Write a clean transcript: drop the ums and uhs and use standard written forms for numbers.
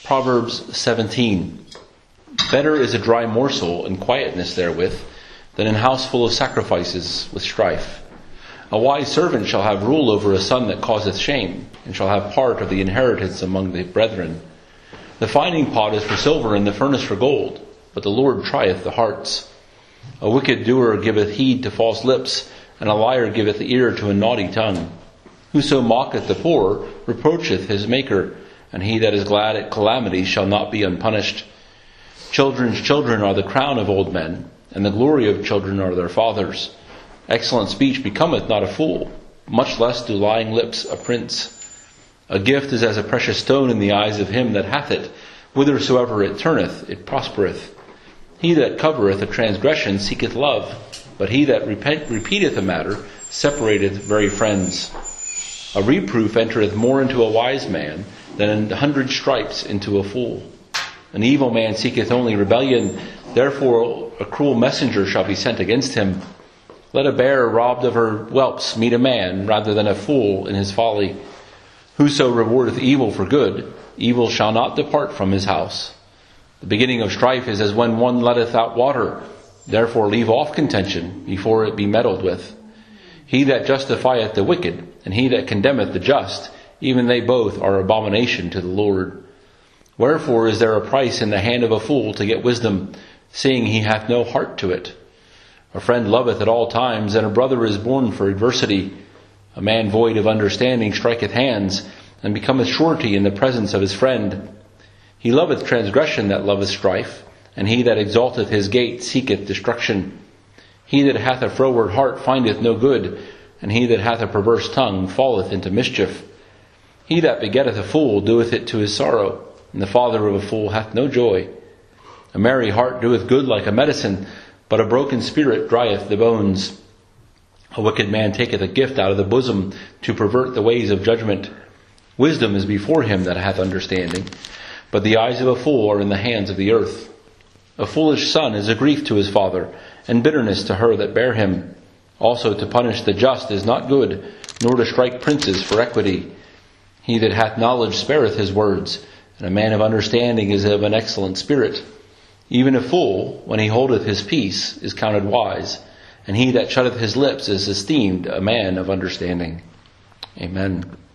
Proverbs 17. Better is a dry morsel and quietness therewith than an house full of sacrifices with strife. A wise servant shall have rule over a son that causeth shame, and shall have part of the inheritance among the brethren. The finding pot is for silver, and the furnace for gold, but the Lord trieth the hearts. A wicked doer giveth heed to false lips, and a liar giveth ear to a naughty tongue. Whoso mocketh the poor reproacheth his Maker, and he that is glad at calamity shall not be unpunished. Children's children are the crown of old men, and the glory of children are their fathers. Excellent speech becometh not a fool, much less do lying lips a prince. A gift is as a precious stone in the eyes of him that hath it. Whithersoever it turneth, it prospereth. He that covereth a transgression seeketh love, but he that repeateth a matter separateth very friends. A reproof entereth more into a wise man than 100 stripes into a fool. An evil man seeketh only rebellion, therefore a cruel messenger shall be sent against him. Let a bear robbed of her whelps meet a man, rather than a fool in his folly. Whoso rewardeth evil for good, evil shall not depart from his house. The beginning of strife is as when one letteth out water. Therefore leave off contention before it be meddled with. He that justifieth the wicked, and he that condemneth the just, even they both are abomination to the Lord. Wherefore is there a price in the hand of a fool to get wisdom, seeing he hath no heart to it? A friend loveth at all times, and a brother is born for adversity. A man void of understanding striketh hands, and becometh surety in the presence of his friend. He loveth transgression that loveth strife, and he that exalteth his gate seeketh destruction. He that hath a froward heart findeth no good, and he that hath a perverse tongue falleth into mischief. He that begetteth a fool doeth it to his sorrow, and the father of a fool hath no joy. A merry heart doeth good like a medicine, but a broken spirit drieth the bones. A wicked man taketh a gift out of the bosom to pervert the ways of judgment. Wisdom is before him that hath understanding, but the eyes of a fool are in the hands of the earth. A foolish son is a grief to his father, and bitterness to her that bare him. Also to punish the just is not good, nor to strike princes for equity. He that hath knowledge spareth his words, and a man of understanding is of an excellent spirit. Even a fool, when he holdeth his peace, is counted wise, and he that shutteth his lips is esteemed a man of understanding. Amen.